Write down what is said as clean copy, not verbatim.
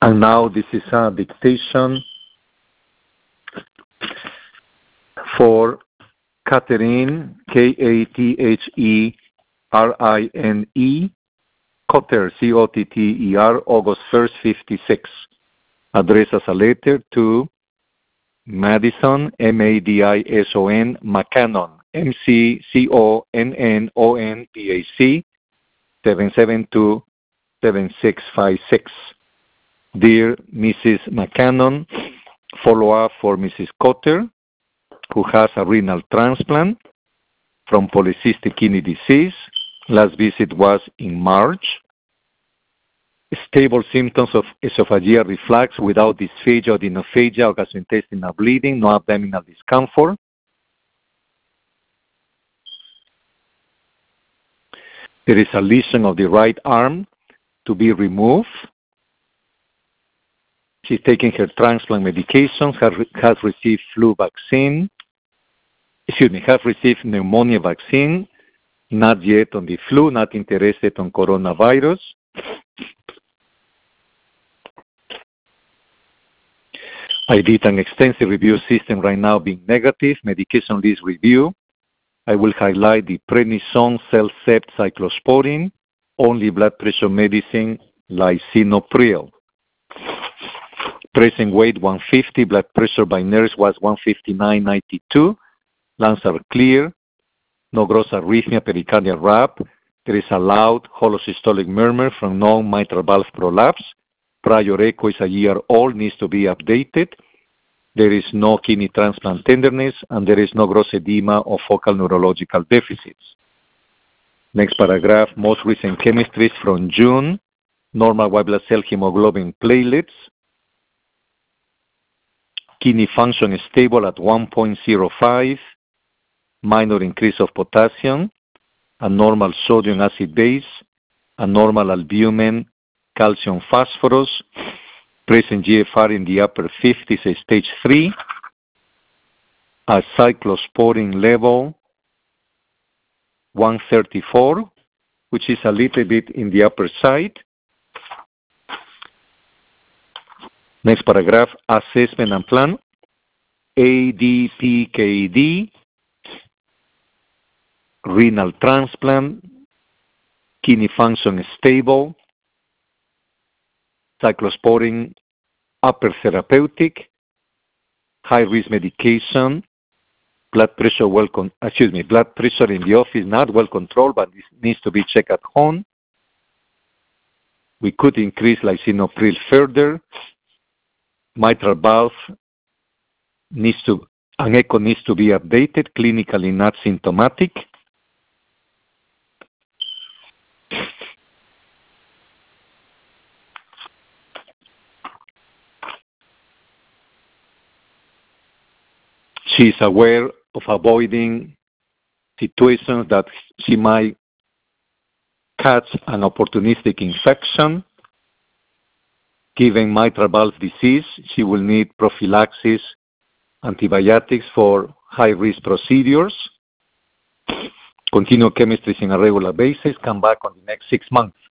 And now this is a dictation for Catherine, Katherine, Cotter, Cotter, August 1st, 56. Addressed as a letter to Madison, Madison, McConnon, McConnonPAC, 772-7656. Dear Mrs. McConnon, follow-up for Mrs. Cotter, who has a renal transplant from polycystic kidney disease. Last visit was in March. Stable symptoms of esophageal reflux without dysphagia or dinophagia or gastrointestinal bleeding, no abdominal discomfort. There is a lesion of the right arm to be removed. She's taking her transplant medications, has received has received pneumonia vaccine, not yet on the flu, not interested on coronavirus. I did an extensive review system right now being negative, medication list review. I will highlight the prednisone, CellCept, cyclosporin, only blood pressure medicine, lisinopril. Present weight 150, blood pressure by nurse was 159/92. Lungs are clear, no gross arrhythmia, pericardial rap. There is a loud holosystolic murmur from non-mitral valve prolapse. Prior echo is a year old, needs to be updated. There is no kidney transplant tenderness, and there is no gross edema or focal neurological deficits. Next paragraph, most recent chemistries from June. Normal white blood cell hemoglobin platelets. Kidney function is stable at 1.05. Minor increase of potassium. A normal sodium acid base. A normal albumin, calcium phosphorus. Present GFR in the upper 50s, stage 3. A cyclosporin level 134, which is a little bit in the upper side. Next paragraph, assessment and plan. ADPKD, renal transplant, kidney function is stable, cyclosporin upper therapeutic, high-risk medication, blood pressure blood pressure in the office not well controlled, but this needs to be checked at home. We could increase lisinopril further. Mitral valve an echo needs to be updated, clinically not symptomatic. She is aware of avoiding situations that she might catch an opportunistic infection. Given mitral valve disease, she will need prophylaxis, antibiotics for high-risk procedures. Continue chemistry on a regular basis. Come back on the next 6 months.